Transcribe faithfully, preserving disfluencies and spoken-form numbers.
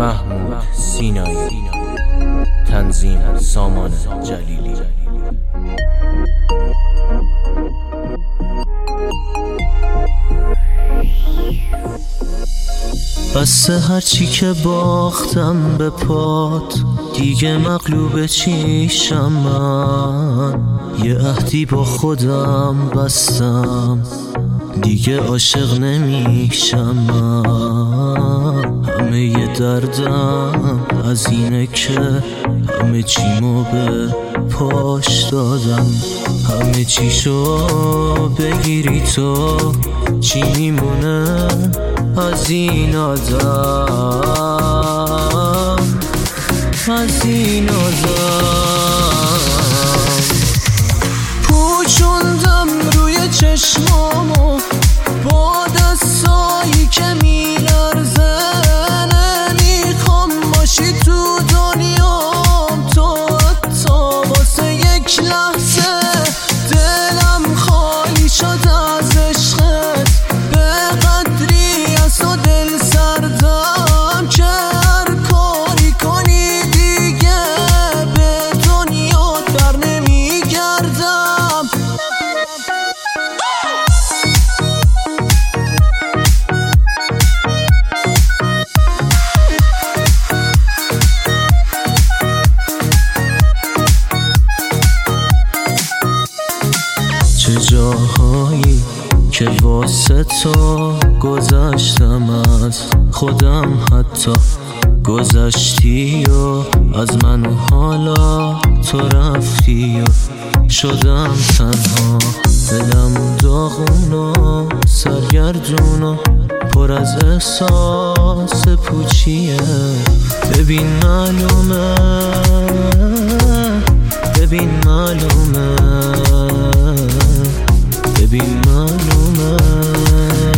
محمود سینایی، تنظیم سامان جلیلی. بسه هرچی که باختم به پات، دیگه مغلوب چیشم من. یه عهدی با خودم بستم، دیگه عاشق نمیشم من. همه یه دردم از اینه که همه چیمو به پاش دادم. همه چیشو بگیری تو، چی میمونه از این آدم، از این آدم. پوچوندم روی چشمامو با دستایی که میلرزه. نمیخوام باشی تو دنیام تو، حتی واسه یک لحظه. دلم خالی شد از عشقت، به قدری از تو دل سردم که هر کاری کنی دیگه به دنیات بر نمیگردم. چه جاهایی که واسه تو گذشتم از خودم، حتی گذشتی و از من و حالا تو رفتی و شدم تنها. دلم داغون و سرگردون و پر از احساس پوچیه. ببین معلومه، ببین معلومه، ببین معلومه.